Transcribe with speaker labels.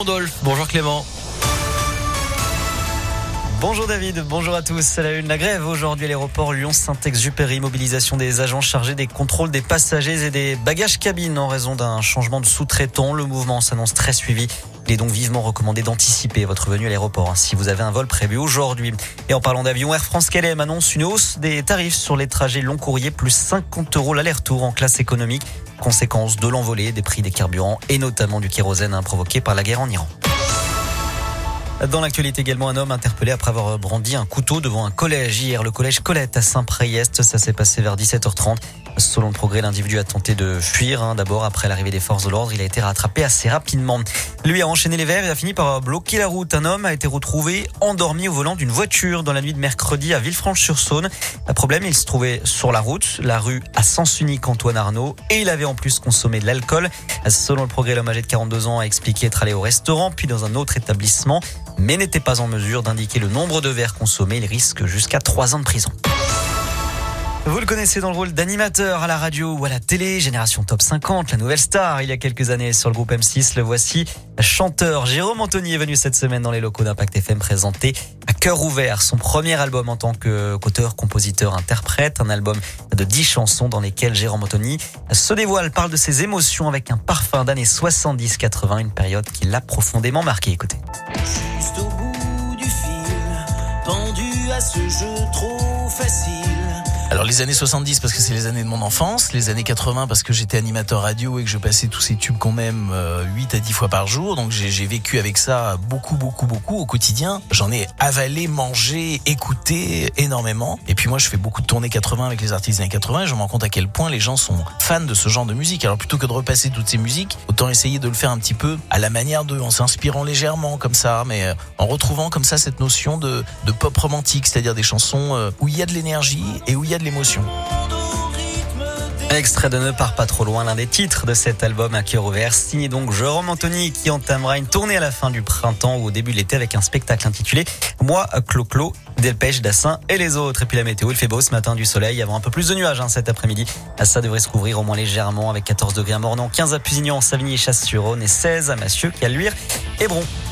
Speaker 1: Rodolphe. Bonjour Clément.
Speaker 2: Bonjour David, bonjour à tous. À la une, la grève aujourd'hui à l'aéroport Lyon-Saint-Exupéry. Mobilisation des agents chargés des contrôles des passagers et des bagages cabines en raison d'un changement de sous-traitant. Le mouvement s'annonce très suivi. Il est donc vivement recommandé d'anticiper votre venue à l'aéroport si vous avez un vol prévu aujourd'hui. Et en parlant d'avion, Air France-KLM annonce une hausse des tarifs sur les trajets long courriers, plus 50 € l'aller-retour en classe économique. Conséquence de l'envolée des prix des carburants et notamment du kérosène provoqué par la guerre en Iran. Dans l'actualité également, un homme interpellé après avoir brandi un couteau devant un collège hier, le collège Colette à Saint-Priest. Ça s'est passé vers 17h30. Selon le Progrès, l'individu a tenté de fuir. D'abord, après l'arrivée des forces de l'ordre, il a été rattrapé assez rapidement. Lui a enchaîné les verres et a fini par bloquer la route. Un homme a été retrouvé endormi au volant d'une voiture dans la nuit de mercredi à Villefranche-sur-Saône. Le problème, il se trouvait sur la route, la rue à sens unique Antoine Arnaud, et il avait en plus consommé de l'alcool. Selon le Progrès, l'homme âgé de 42 ans a expliqué être allé au restaurant puis dans un autre établissement, mais n'était pas en mesure d'indiquer le nombre de verres consommés. Il risque jusqu'à 3 ans de prison. Vous le connaissez dans le rôle d'animateur à la radio ou à la télé, Génération Top 50, la nouvelle star il y a quelques années sur le groupe M6. Le voici, chanteur Jérôme Anthony est venu cette semaine dans les locaux d'Impact FM présenter à cœur ouvert son premier album en tant qu'auteur, compositeur, interprète. Un album de 10 chansons dans lesquelles Jérôme Anthony se dévoile, parle de ses émotions avec un parfum d'années 70-80, une période qui l'a profondément marqué. Écoutez.
Speaker 3: Juste au bout du fil, pendu à ce jeu trop facile.
Speaker 4: Alors les années 70 parce que c'est les années de mon enfance, les années 80 parce que j'étais animateur radio et que je passais tous ces tubes qu'on aime 8 à 10 fois par jour, donc j'ai vécu avec ça beaucoup au quotidien. J'en ai avalé, mangé, écouté énormément. Et puis moi je fais beaucoup de tournées 80 avec les artistes des années 80 et je me rends compte à quel point les gens sont fans de ce genre de musique. Alors plutôt que de repasser toutes ces musiques, autant essayer de le faire un petit peu à la manière d'eux, en s'inspirant légèrement comme ça, mais en retrouvant comme ça cette notion de pop romantique, c'est-à-dire des chansons où il y a de l'énergie et où il y a de l'émotion.
Speaker 2: Extrait de Ne pars pas trop loin, l'un des titres de cet album à cœur ouvert, signé donc Jérôme Anthony, qui entamera une tournée à la fin du printemps ou au début de l'été avec un spectacle intitulé Moi, Clo-Clo, Delpech, Dassin et les autres. Et puis la météo, il fait beau ce matin, du soleil, avant un peu plus de nuages cet après-midi. Ça devrait se couvrir au moins légèrement avec 14 degrés à Mornan, 15 à Pusignan, Savigny et Chasse-sur-Rhône et 16 à Massieux, Caluire et Bron.